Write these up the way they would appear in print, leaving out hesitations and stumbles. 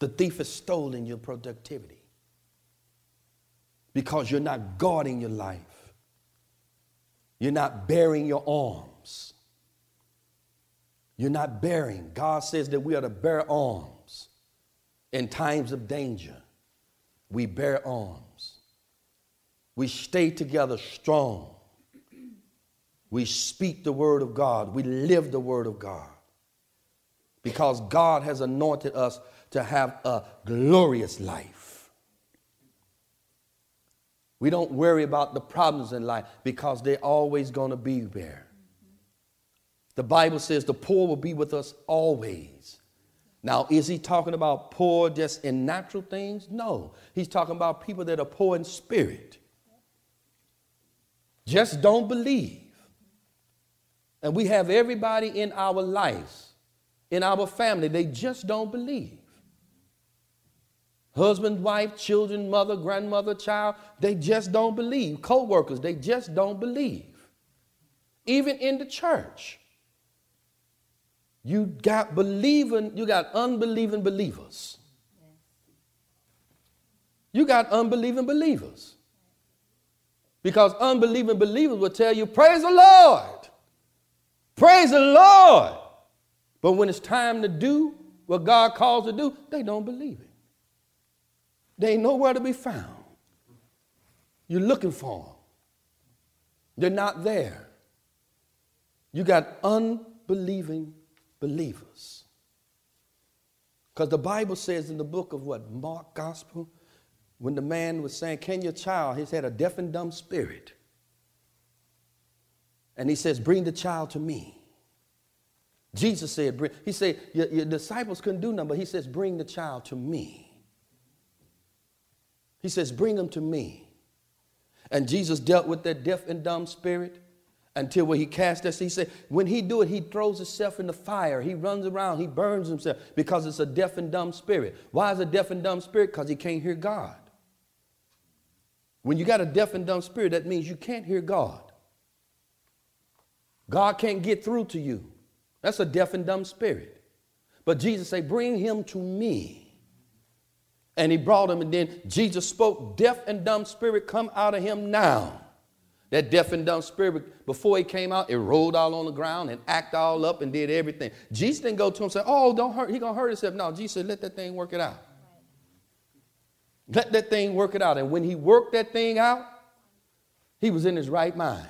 The thief has stolen your productivity because you're not guarding your life. You're not bearing your arms. You're not bearing. God says that we are to bear arms in times of danger. We bear arms. We stay together strong. We speak the word of God. We live the word of God. Because God has anointed us to have a glorious life. We don't worry about the problems in life because they're always going to be there. The Bible says the poor will be with us always. Now, is he talking about poor just in natural things? No. He's talking about people that are poor in spirit. Just don't believe. And we have everybody in our lives, in our family, they just don't believe. Husband, wife, children, mother, grandmother, child, they just don't believe. Co-workers, they just don't believe. Even in the church. You got unbelieving believers. You got unbelieving believers. Because unbelieving believers will tell you, praise the Lord. Praise the Lord. But when it's time to do what God calls to do, they don't believe it. They ain't nowhere to be found. You're looking for them. They're not there. You got unbelieving believers. Because the Bible says in the book of Mark Gospel, when the man was saying, can your child, he's had a deaf and dumb spirit. And he says, bring the child to me. Jesus said, he said, your disciples couldn't do nothing, but he says, bring the child to me. He says, bring him to me. And Jesus dealt with that deaf and dumb spirit until when he cast us, he said, when he do it, he throws himself in the fire. He runs around, he burns himself because it's a deaf and dumb spirit. Why is it a deaf and dumb spirit? Because he can't hear God. When you got a deaf and dumb spirit, that means you can't hear God. God can't get through to you. That's a deaf and dumb spirit. But Jesus said, bring him to me. And he brought him, and then Jesus spoke, deaf and dumb spirit, come out of him now. That deaf and dumb spirit, before he came out, it rolled all on the ground and acted all up and did everything. Jesus didn't go to him and say, oh, don't hurt, he going to hurt himself. No, Jesus said, let that thing work it out. Let that thing work it out. And when he worked that thing out, he was in his right mind.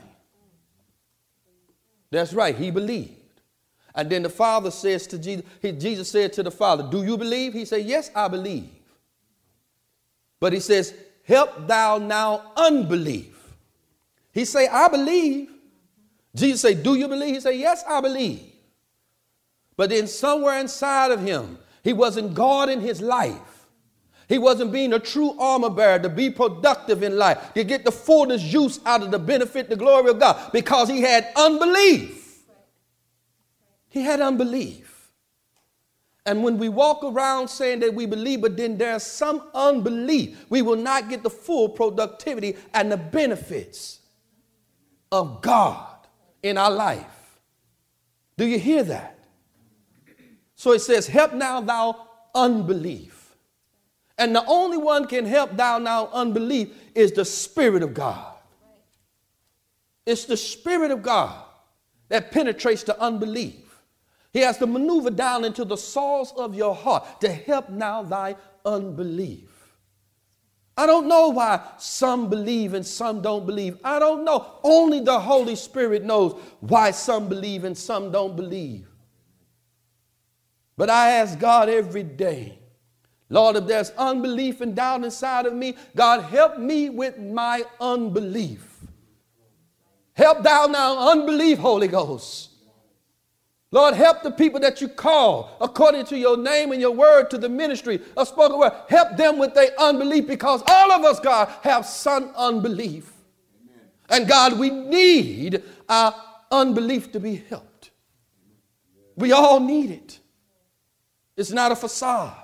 That's right, he believed. And then the Father says to Jesus, Jesus said to the Father, do you believe? He said, yes, I believe. But he says, help thou now unbelief. He say, I believe. Jesus say, do you believe? He say, yes, I believe. But then somewhere inside of him, he wasn't guarding his life. He wasn't being a true armor bearer to be productive in life, to get the fullness use out of the benefit, the glory of God, because he had unbelief. He had unbelief. And when we walk around saying that we believe, but then there's some unbelief, we will not get the full productivity and the benefits of God in our life. Do you hear that? So it says, help now thou unbelief. And the only one can help thou now unbelief is the Spirit of God. It's the Spirit of God that penetrates the unbelief. He has to maneuver down into the source of your heart to help now thy unbelief. I don't know why some believe and some don't believe. I don't know. Only the Holy Spirit knows why some believe and some don't believe. But I ask God every day, Lord, if there's unbelief and doubt inside of me, God, help me with my unbelief. Help thou now unbelief, Holy Ghost. Lord, help the people that you call according to your name and your word to the ministry of spoken word. Help them with their unbelief, because all of us, God, have some unbelief. Amen. And God, we need our unbelief to be helped. We all need it. It's not a facade.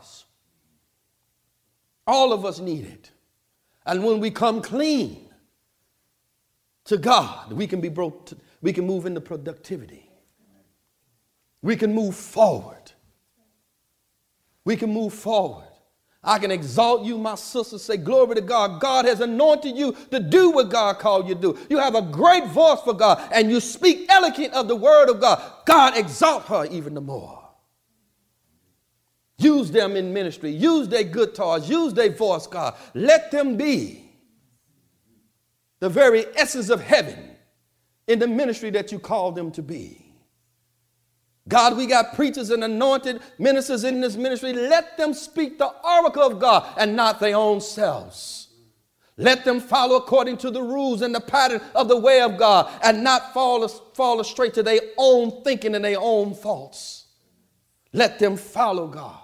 All of us need it. And when we come clean to God, we can move into productivity. We can move forward. We can move forward. I can exalt you, my sister. Say, glory to God. God has anointed you to do what God called you to do. You have a great voice for God, and you speak eloquent of the word of God. God exalt her even the more. Use them in ministry. Use their guitars. Use their voice, God. Let them be the very essence of heaven in the ministry that you called them to be. God, we got preachers and anointed ministers in this ministry. Let them speak the oracle of God and not their own selves. Let them follow according to the rules and the pattern of the way of God and not fall astray to their own thinking and their own thoughts. Let them follow God.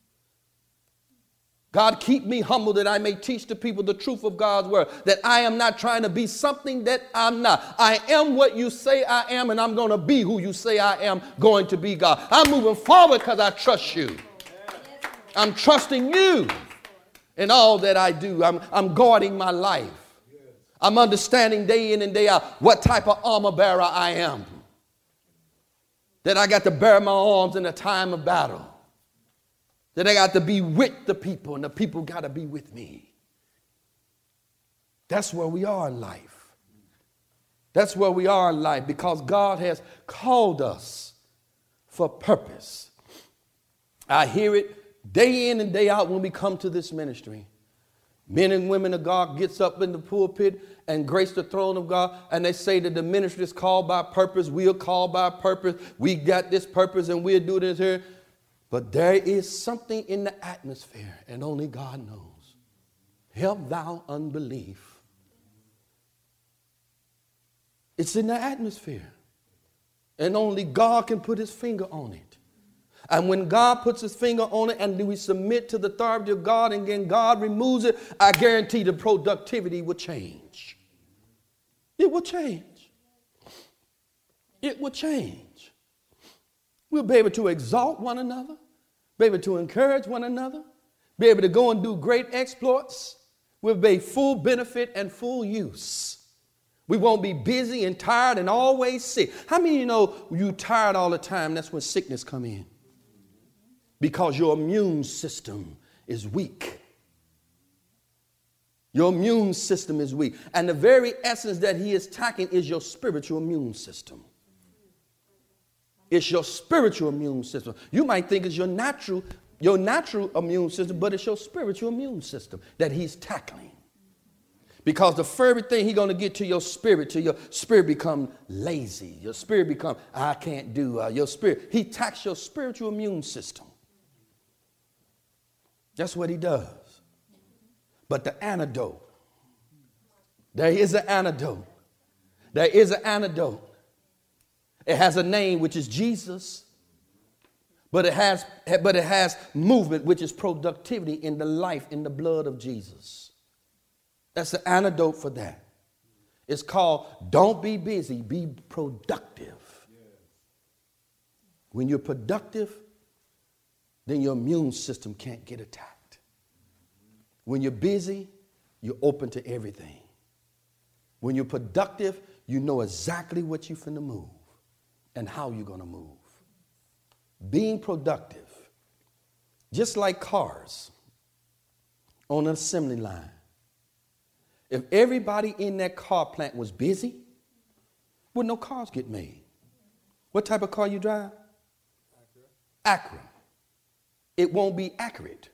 God, keep me humble that I may teach the people the truth of God's word, that I am not trying to be something that I'm not. I am what you say I am, and I'm going to be who you say I am going to be, God. I'm moving forward because I trust you. I'm trusting you in all that I do. I'm guarding my life. I'm understanding day in and day out what type of armor bearer I am. That I got to bear my arms in a time of battle. That I got to be with the people, and the people got to be with me. That's where we are in life. That's where we are in life, because God has called us for purpose. I hear it day in and day out when we come to this ministry. Men and women of God gets up in the pulpit and grace the throne of God, and they say that the ministry is called by purpose. We are called by purpose. We got this purpose, and we'll do this here. But there is something in the atmosphere, and only God knows. Help thou unbelief. It's in the atmosphere, and only God can put his finger on it. And when God puts his finger on it and we submit to the authority of God, and then God removes it, I guarantee the productivity will change. It will change. It will change. We'll be able to exalt one another, be able to encourage one another, be able to go and do great exploits. We'll be full benefit and full use. We won't be busy and tired and always sick. How many of you know you're tired all the time? That's when sickness come in. Because your immune system is weak. Your immune system is weak. And the very essence that he is attacking is your spiritual immune system. It's your spiritual immune system. You might think it's your natural immune system, but it's your spiritual immune system that he's tackling. Because the further thing he's going to get to your spirit become lazy. Your spirit become, I can't do, your spirit. He attacks your spiritual immune system. That's what he does. But the antidote, there is an antidote. There is an antidote. It has a name, which is Jesus, but it has movement, which is productivity in the life, in the blood of Jesus. That's the antidote for that. It's called, don't be busy, be productive. When you're productive, then your immune system can't get attacked. When you're busy, you're open to everything. When you're productive, you know exactly what you're finna move and how you're going to move. Being productive, just like cars on an assembly line. If everybody in that car plant was busy, would no cars get made? What type of car you drive? Acura. It won't be accurate.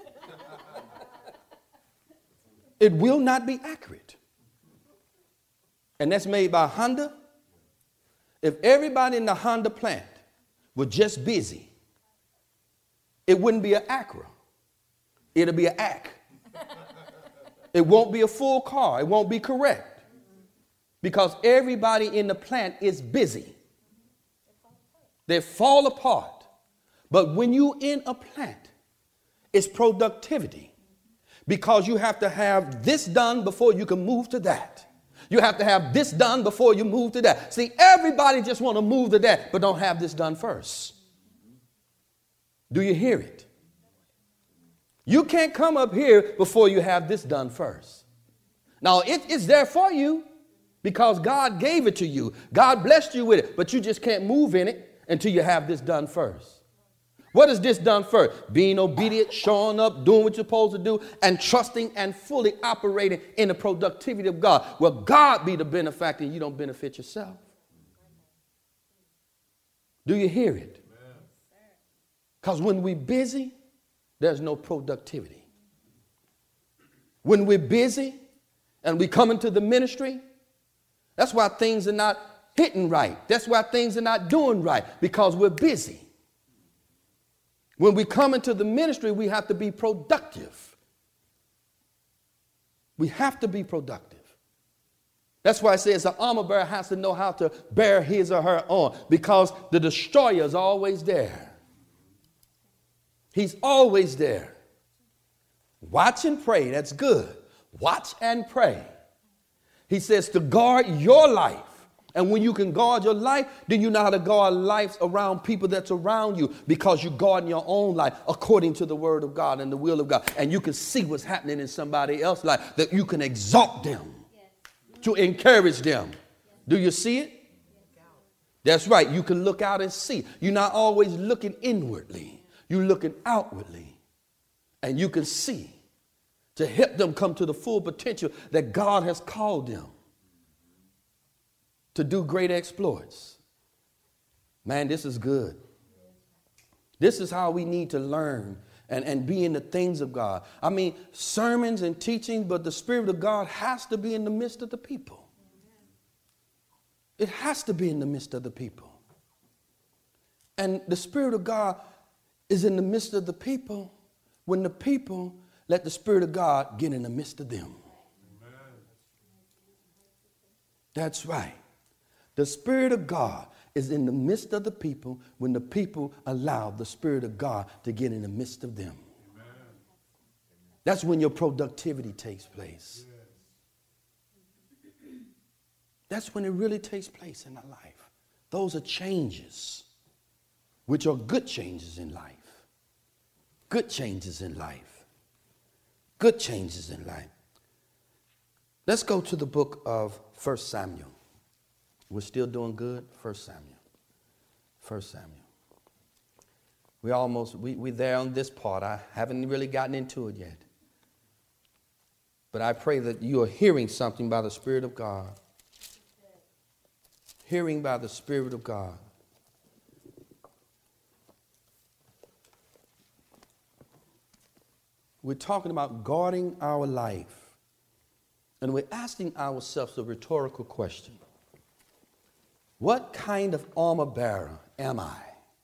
It will not be accurate. And that's made by Honda. If everybody in the Honda plant were just busy, it wouldn't be an Acura. It'll be an Ac. It won't be a full car. It won't be correct. Because everybody in the plant is busy. They fall apart. But when you in a plant, it's productivity. Because you have to have this done before you can move to that. You have to have this done before you move to that. See, everybody just want to move to that, but don't have this done first. Do you hear it? You can't come up here before you have this done first. Now, it's there for you because God gave it to you. God blessed you with it, but you just can't move in it until you have this done first. What is this done first? Being obedient, showing up, doing what you're supposed to do, and trusting and fully operating in the productivity of God. Well, God be the benefactor and you don't benefit yourself. Do you hear it? Because when we're busy, there's no productivity. When we're busy and we come into the ministry, that's why things are not hitting right. That's why things are not doing right, because we're busy. When we come into the ministry, we have to be productive. We have to be productive. That's why it says the armor bearer has to know how to bear his or her arm, because the destroyer is always there. He's always there. Watch and pray. That's good. Watch and pray. He says to guard your life. And when you can guard your life, then you know how to guard lives around people that's around you, because you're guarding your own life according to the word of God and the will of God. And you can see what's happening in somebody else's life, that you can exalt them, to encourage them. Do you see it? That's right. You can look out and see. You're not always looking inwardly. You're looking outwardly. And you can see to help them come to the full potential that God has called them to do great exploits. Man, this is good. This is how we need to learn and be in the things of God. I mean, sermons and teaching, but the Spirit of God has to be in the midst of the people. It has to be in the midst of the people. And the Spirit of God is in the midst of the people when the people let the Spirit of God get in the midst of them. Amen. That's right. The Spirit of God is in the midst of the people when the people allow the Spirit of God to get in the midst of them. Amen. That's when your productivity takes place. Yes. That's when it really takes place in our life. Those are changes, which are good changes in life. Good changes in life. Good changes in life. Let's go to the book of 1 Samuel. We're still doing good. 1 Samuel. 1 Samuel. We're there on this part. I haven't really gotten into it yet. But I pray that you are hearing something by the Spirit of God. Hearing by the Spirit of God. We're talking about guarding our life. And we're asking ourselves a rhetorical question. What kind of armor bearer am I?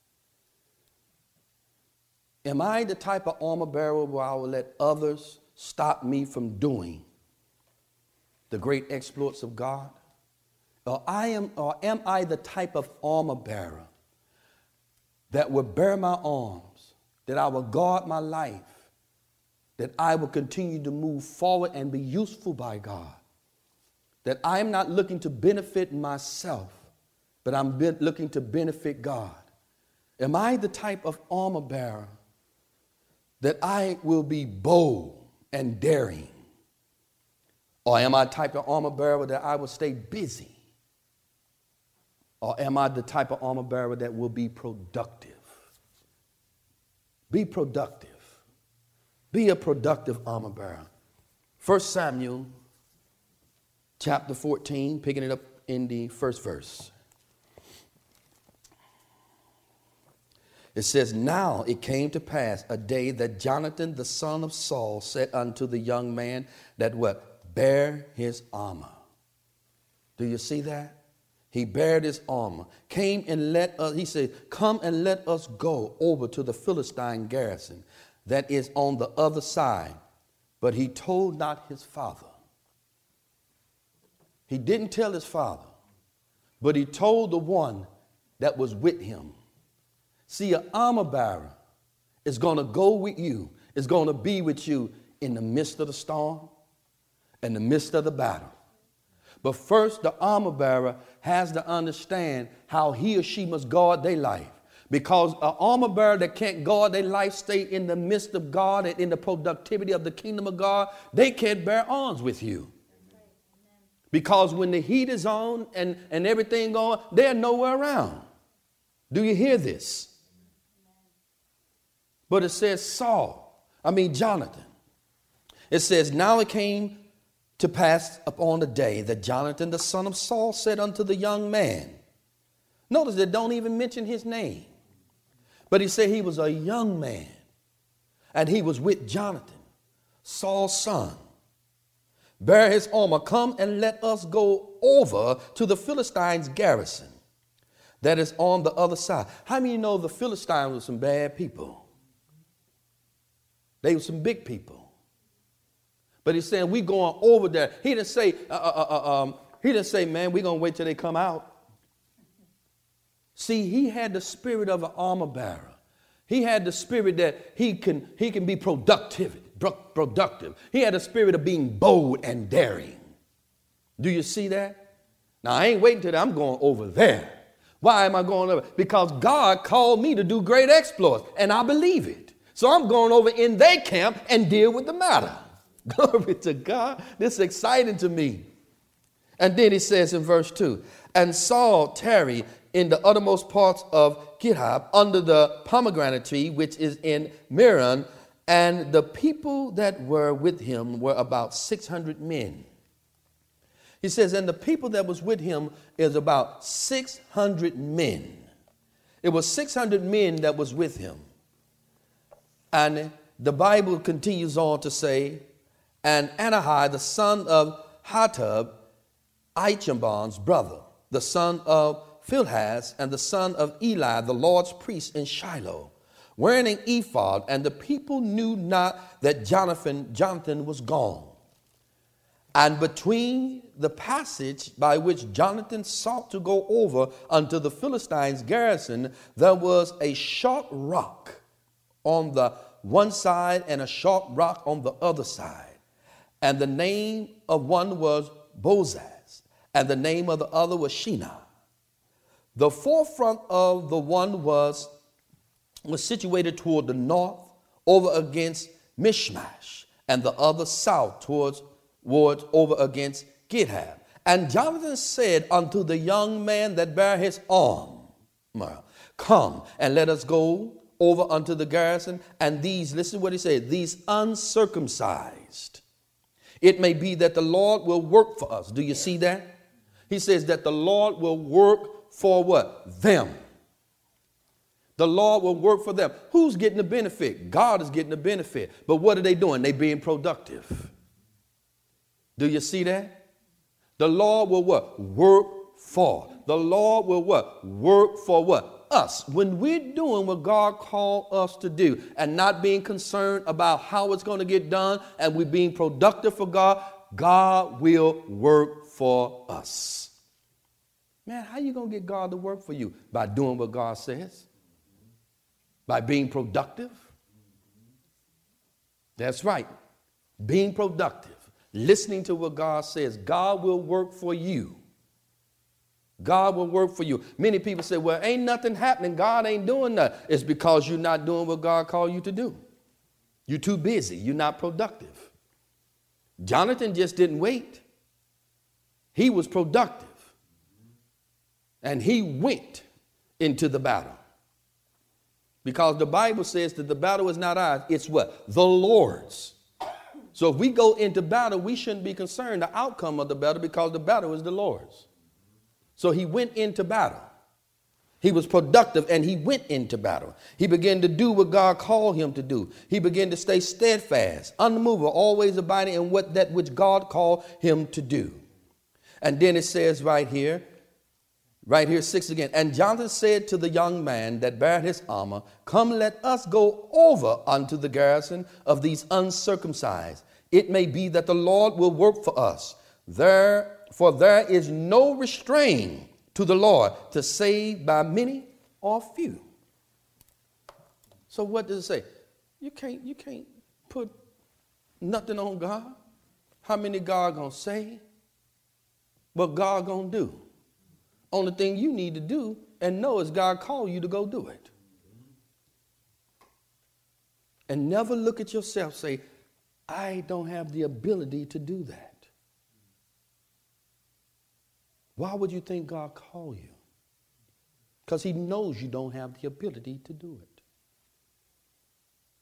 Am I the type of armor bearer where I will let others stop me from doing the great exploits of God? Or am I the type of armor bearer that will bear my arms, that I will guard my life, that I will continue to move forward and be useful by God, that I am not looking to benefit myself, but I'm looking to benefit God? Am I the type of armor bearer that I will be bold and daring? Or am I the type of armor bearer that I will stay busy? Or am I the type of armor bearer that will be productive? Be productive. Be a productive armor bearer. 1 Samuel chapter 14, picking it up in the first verse. It says, now it came to pass a day that Jonathan, the son of Saul, said unto the young man that what? Bear his armor. Do you see that? He bared his armor. Came and let us, he said, come and let us go over to the Philistine garrison that is on the other side. But he told not his father. He didn't tell his father, but he told the one that was with him. See, an armor bearer is going to go with you, is going to be with you in the midst of the storm, in the midst of the battle. But first, the armor bearer has to understand how he or she must guard their life. Because an armor bearer that can't guard their life, stay in the midst of God and in the productivity of the kingdom of God, they can't bear arms with you. Because when the heat is on and everything going, they're nowhere around. Do you hear this? But it says Jonathan. It says, now it came to pass upon the day that Jonathan, the son of Saul, said unto the young man. Notice it don't even mention his name. But he said he was a young man. And he was with Jonathan, Saul's son. Bear his armor, come and let us go over to the Philistines' garrison that is on the other side. How many know the Philistines were some bad people? They were some big people. But he's saying we going over there. He didn't say, man, we're going to wait till they come out. See, he had the spirit of an armor bearer. He had the spirit that he can be productive. He had a spirit of being bold and daring. Do you see that? Now, I ain't waiting till I'm going over there. Why am I going over? Because God called me to do great exploits, and I believe it. So I'm going over in their camp and deal with the matter. Glory to God. This is exciting to me. And then he says in verse 2, and Saul tarried in the uttermost parts of Gihab under the pomegranate tree, which is in Meron, and the people that were with him were about 600 men. He says, and the people that was with him is about 600 men. It was 600 men that was with him. And the Bible continues on to say, and Anahai, the son of Hatub, Ahichamon's brother, the son of Phinehas, and the son of Eli, the Lord's priest in Shiloh, wearing an ephod, and the people knew not that Jonathan was gone. And between the passage by which Jonathan sought to go over unto the Philistines' garrison, there was a short rock on the one side and a short rock on the other side. And the name of one was Bozez, and the name of the other was Shinar. The forefront of the one was situated toward the north, over against Mishmash, and the other south towards over against Gihab. And Jonathan said unto the young man that bare his arm, come and let us go over unto the garrison. And these, listen to what he said, these uncircumcised, it may be that the Lord will work for us. Do you see that? He says that the Lord will work for what? Them. The Lord will work for them. Who's getting the benefit? God is getting the benefit. But what are they doing? They being productive. Do you see that? The Lord will what? Work for. The Lord will what? Work for what? Us. When we're doing what God called us to do and not being concerned about how it's going to get done, and we're being productive for God, God will work for us. Man, how you going to get God to work for you? By doing what God says. By being productive. That's right. Being productive. Listening to what God says. God will work for you. God will work for you. Many people say, well, ain't nothing happening. God ain't doing nothing. It's because you're not doing what God called you to do. You're too busy. You're not productive. Jonathan just didn't wait. He was productive. And he went into the battle. Because the Bible says that the battle is not ours. It's what? The Lord's. So if we go into battle, we shouldn't be concerned the outcome of the battle, because the battle is the Lord's. So he went into battle. He was productive and he went into battle. He began to do what God called him to do. He began to stay steadfast, unmovable, always abiding in that which God called him to do. And then it says right here 6 again. And Jonathan said to the young man that bare his armor, come, let us go over unto the garrison of these uncircumcised. It may be that the Lord will work for us. For there is no restraint to the Lord to save by many or few. So what does it say? You can't put nothing on God. How many God gonna save? What God gonna do? Only thing you need to do and know is God called you to go do it. And never look at yourself, say, I don't have the ability to do that. Why would you think God called you? Because he knows you don't have the ability to do it.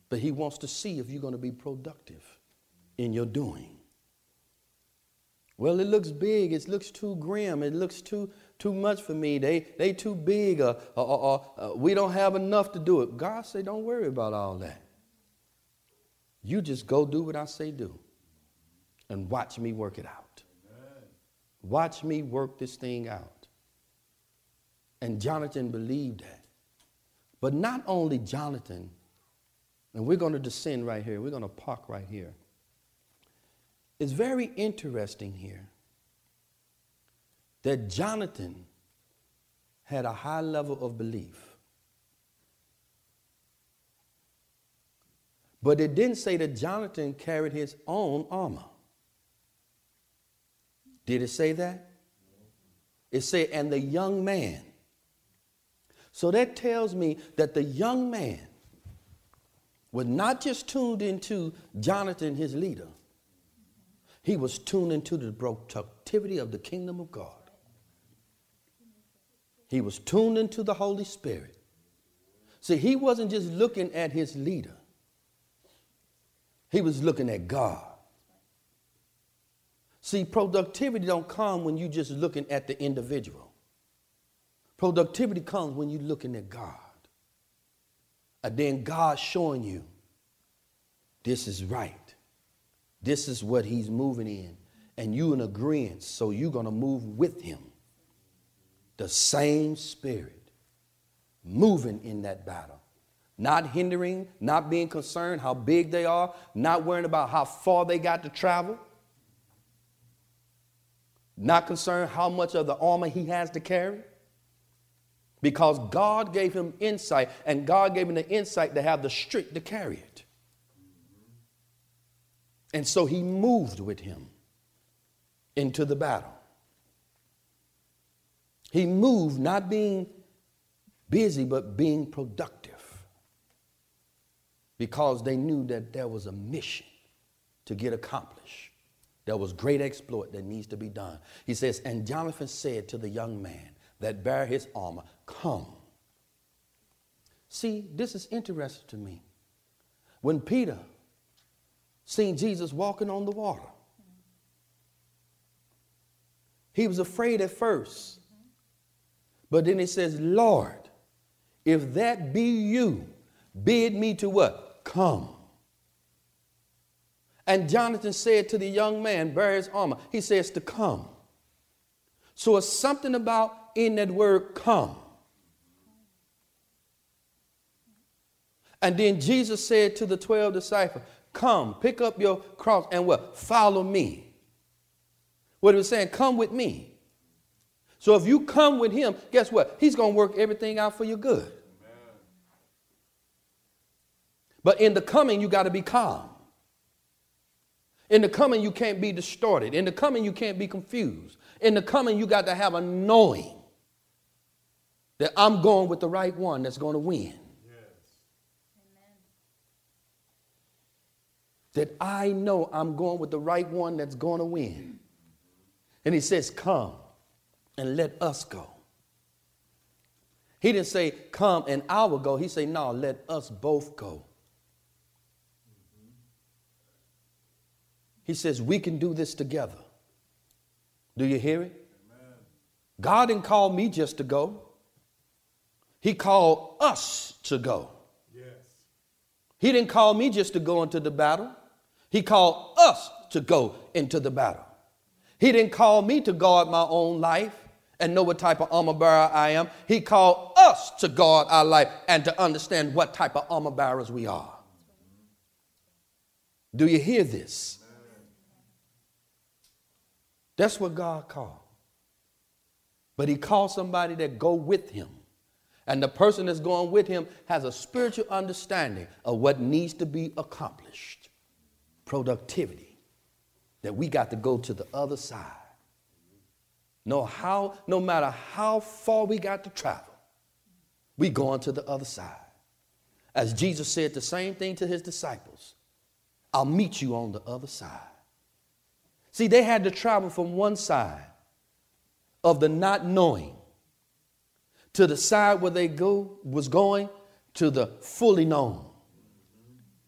But he wants to see if you're going to be productive in your doing. Well, it looks big. It looks too grim. It looks too much for me. They too big. We don't have enough to do it. God say, don't worry about all that. You just go do what I say do. And watch me work it out. Amen. Watch me work this thing out. And Jonathan believed that. But not only Jonathan, and we're going to descend right here. We're going to park right here. It's very interesting here that Jonathan had a high level of belief. But it didn't say that Jonathan carried his own armor. Did it say that? It said, and the young man. So that tells me that the young man was not just tuned into Jonathan, his leader. He was tuned into the productivity of the kingdom of God. He was tuned into the Holy Spirit. See, he wasn't just looking at his leader. He was looking at God. See, productivity don't come when you're just looking at the individual. Productivity comes when you're looking at God. And then God showing you this is right. This is what he's moving in. And you in agreement, so you're going to move with him. The same spirit moving in that battle. Not hindering, not being concerned how big they are, not worrying about how far they got to travel. Not concerned how much of the armor he has to carry. Because God gave him insight, and God gave him the insight to have the strength to carry it. And so he moved with him into the battle. He moved not being busy, but being productive. Because they knew that there was a mission to get accomplished. There was great exploit that needs to be done. He says, and Jonathan said to the young man that bare his armor, come. See, this is interesting to me. When Peter seen Jesus walking on the water, he was afraid at first. But then he says, Lord, if that be you, bid me to what? Come. And Jonathan said to the young man, bear his armor, he says to come. So it's something about in that word come. And then Jesus said to the 12 disciples, come, pick up your cross and what? Follow me. What he was saying, come with me. So if you come with him, guess what? He's going to work everything out for your good. Amen. But in the coming, you got to be calm. In the coming, you can't be distorted. In the coming, you can't be confused. In the coming, you got to have a knowing that I'm going with the right one that's going to win. That I know I'm going with the right one that's going to win. And he says, come and let us go. He didn't say, come and I will go. He said, no, let us both go. He says, we can do this together. Do you hear it? Amen. God didn't call me just to go. He called us to go. Yes. He didn't call me just to go into the battle. He called us to go into the battle. He didn't call me to guard my own life and know what type of armor bearer I am. He called us to guard our life and to understand what type of armor bearers we are. Do you hear this? That's what God called. But he called somebody that go with him. And the person that's going with him has a spiritual understanding of what needs to be accomplished. Productivity. That we got to go to the other side. No matter how far we got to travel, we going to the other side. As Jesus said the same thing to his disciples. I'll meet you on the other side. See, they had to travel from one side of the not knowing to the side where they was going to the fully known.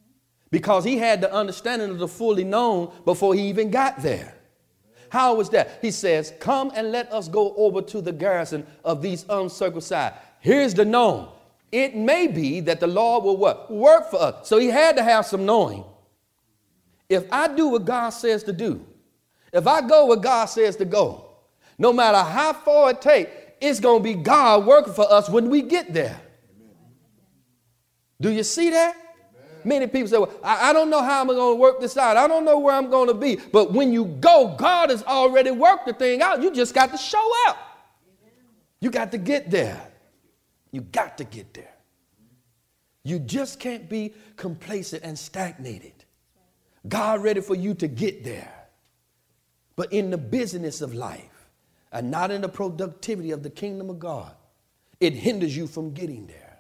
because he had the understanding of the fully known before he even got there. How was that? He says, come and let us go over to the garrison of these uncircumcised. Here's the known. It may be that the Lord will what? Work for us. So he had to have some knowing. If I do what God says to do, if I go where God says to go, no matter how far it takes, it's going to be God working for us when we get there. Amen. Do you see that? Amen. Many people say, well, I don't know how I'm going to work this out. I don't know where I'm going to be. But when you go, God has already worked the thing out. You just got to show up. Amen. You got to get there. You got to get there. You just can't be complacent and stagnated. God ready for you to get there. But in the business of life and not in the productivity of the kingdom of God, it hinders you from getting there.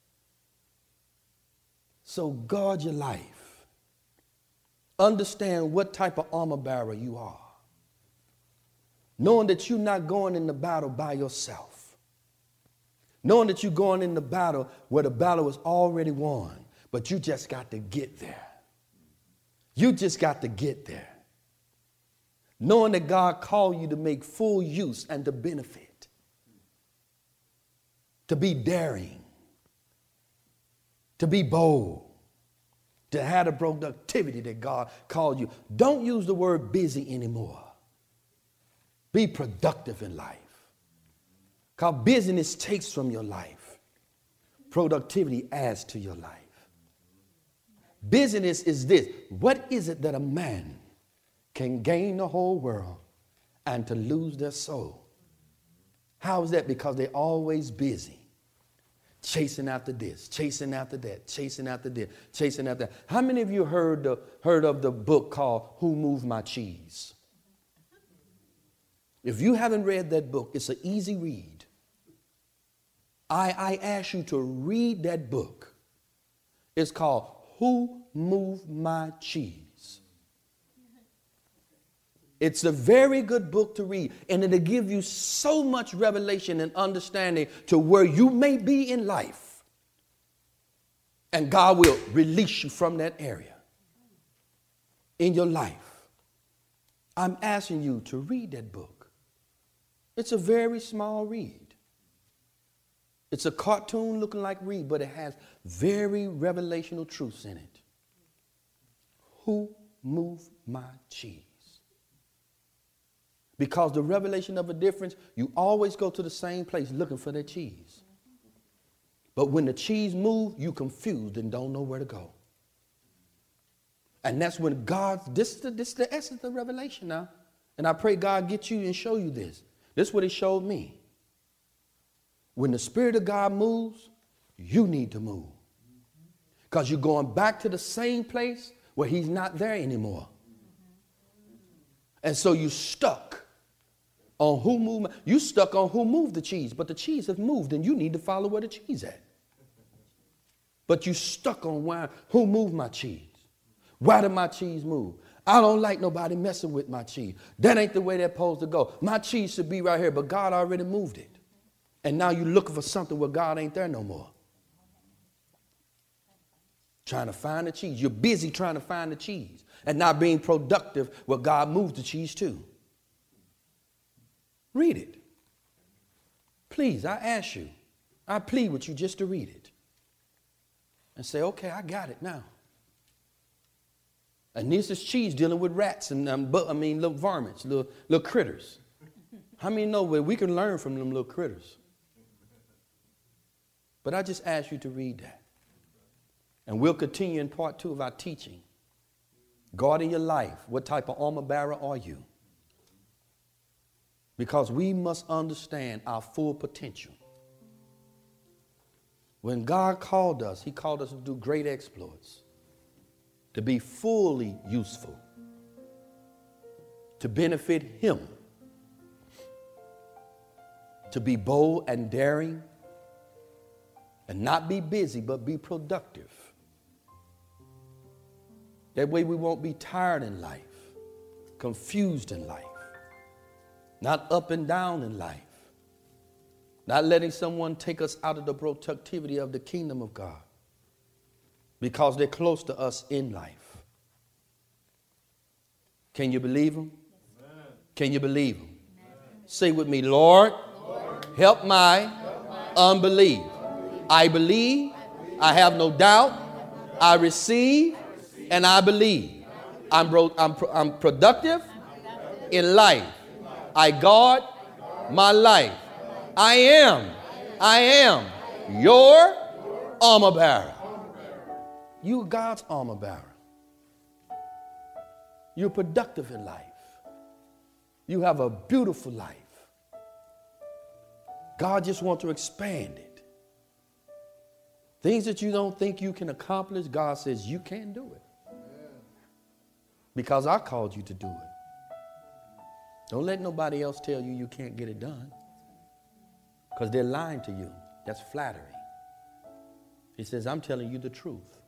So guard your life. Understand what type of armor bearer you are. Knowing that you're not going in the battle by yourself. Knowing that you're going in the battle where the battle is already won, but you just got to get there. You just got to get there. Knowing that God called you to make full use and to benefit. To be daring. To be bold. To have the productivity that God called you. Don't use the word busy anymore. Be productive in life. Because busyness takes from your life. Productivity adds to your life. Busyness is this. What is it that a man can gain the whole world and to lose their soul? How is that? Because they're always busy. Chasing after this, chasing after that, chasing after this, chasing after that. How many of you heard of the book called Who Moved My Cheese? If you haven't read that book, it's an easy read. I ask you to read that book. It's called Who Moved My Cheese? It's a very good book to read, and it'll give you so much revelation and understanding to where you may be in life. And God will release you from that area in your life. I'm asking you to read that book. It's a very small read. It's a cartoon looking like read, but it has very revelational truths in it. Who moved my cheese? Because the revelation of a difference, you always go to the same place looking for that cheese. But when the cheese moves, you confused and don't know where to go. And that's when this is the essence of revelation now. And I pray God get you and show you this. This is what he showed me. When the Spirit of God moves, you need to move. Because you're going back to the same place where he's not there anymore. And so you're stuck on who moved. You stuck on who moved the cheese, but the cheese has moved and you need to follow where the cheese at. But you stuck on who moved my cheese. Why did my cheese move? I don't like nobody messing with my cheese. That ain't the way that's supposed to go. My cheese should be right here, but God already moved it. And now you're looking for something where God ain't there no more. Trying to find the cheese. You're busy trying to find the cheese and not being productive where God moved the cheese to. Read it. Please, I ask you. I plead with you just to read it. And say, okay, I got it now. And this is cheese dealing with rats and little varmints, little critters. How many know where we can learn from them little critters? But I just ask you to read that. And we'll continue in part 2 of our teaching. Guarding your life. What type of armor bearer are you? Because we must understand our full potential. When God called us, he called us to do great exploits. To be fully useful. To benefit him. To be bold and daring. And not be busy, but be productive. That way we won't be tired in life, confused in life, not up and down in life, not letting someone take us out of the productivity of the kingdom of God. because they're close to us in life. Can you believe them? Can you believe them? Say with me, Lord, help my unbelief. I believe, I have no doubt, I receive, and I believe. I'm productive in life. I guard my life. I am your armor bearer. You are God's armor bearer. You're productive in life. You have a beautiful life. God just wants to expand it. Things that you don't think you can accomplish, God says you can do it. Because I called you to do it. Don't let nobody else tell you you can't get it done. Because they're lying to you. That's flattery. He says, I'm telling you the truth.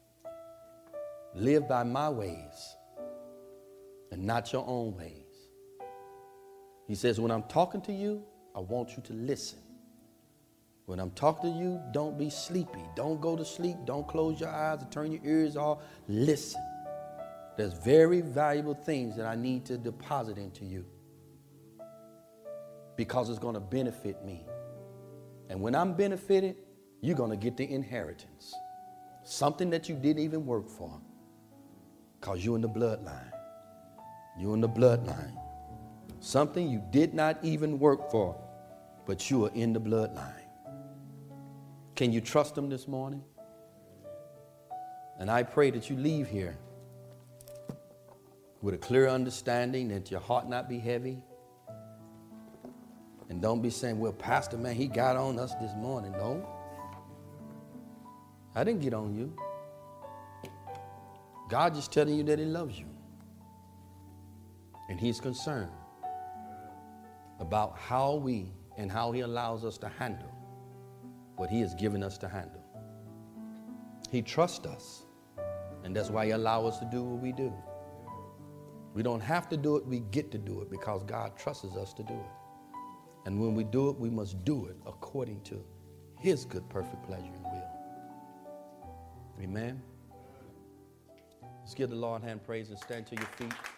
Live by my ways and not your own ways. He says, when I'm talking to you, I want you to listen. When I'm talking to you, don't be sleepy. Don't go to sleep. Don't close your eyes and turn your ears off. Listen. There's very valuable things that I need to deposit into you because it's going to benefit me. And when I'm benefited, you're going to get the inheritance. Something that you didn't even work for because you're in the bloodline. You're in the bloodline. Something you did not even work for, but you are in the bloodline. Can you trust him this morning? And I pray that you leave here with a clear understanding, that your heart not be heavy. And don't be saying, well, Pastor, man, he got on us this morning. No. I didn't get on you. God just telling you that he loves you. And he's concerned about how we and how he allows us to handle what he has given us to handle. He trusts us. And that's why he allows us to do what we do. We don't have to do it, we get to do it because God trusts us to do it. And when we do it, we must do it according to his good, perfect pleasure and will. Amen. Let's give the Lord hand praise and stand to your feet.